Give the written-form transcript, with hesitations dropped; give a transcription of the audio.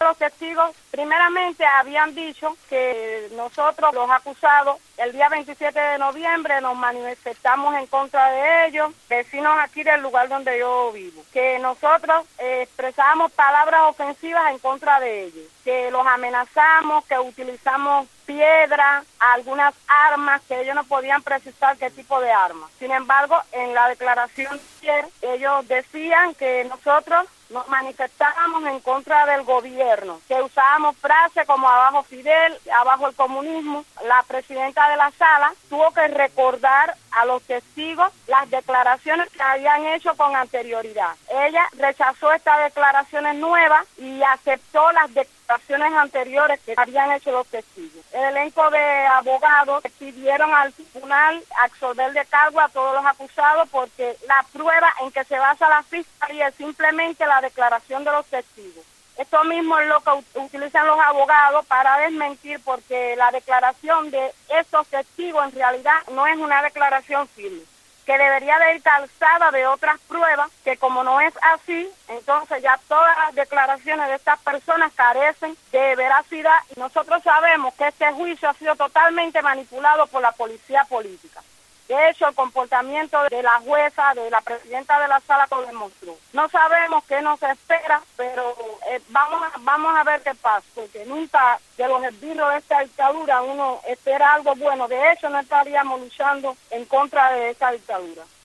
Los testigos primeramente habían dicho que nosotros, los acusados, el día 27 de noviembre nos manifestamos en contra de ellos, vecinos aquí del lugar donde yo vivo, que nosotros expresamos palabras ofensivas en contra de ellos, que los amenazamos, que utilizamos piedra, algunas armas, que ellos no podían precisar qué tipo de armas. Sin embargo, en la declaración de ayer, ellos decían que nosotros nos manifestábamos en contra del gobierno, que usábamos frases como abajo Fidel, abajo el comunismo. La presidenta de la sala tuvo que recordar a los testigos las declaraciones que habían hecho con anterioridad. Ella rechazó estas declaraciones nuevas y aceptó las declaraciones anteriores que habían hecho los testigos. El elenco de abogados pidieron al tribunal absolver de cargo a todos los acusados porque la prueba en que se basa la fiscalía es simplemente la declaración de los testigos. Esto mismo es lo que utilizan los abogados para desmentir, porque la declaración de estos testigos en realidad no es una declaración firme, que debería de ir calzada de otras pruebas, que como no es así, entonces ya todas las declaraciones de estas personas carecen de veracidad, y nosotros sabemos que este juicio ha sido totalmente manipulado por la policía política. De hecho, el comportamiento de la jueza, de la presidenta de la sala, lo demostró. No sabemos qué nos espera, pero vamos a ver qué pasa, porque nunca de los esbirros de esta dictadura uno espera algo bueno. De hecho, no estaríamos luchando en contra de esta dictadura.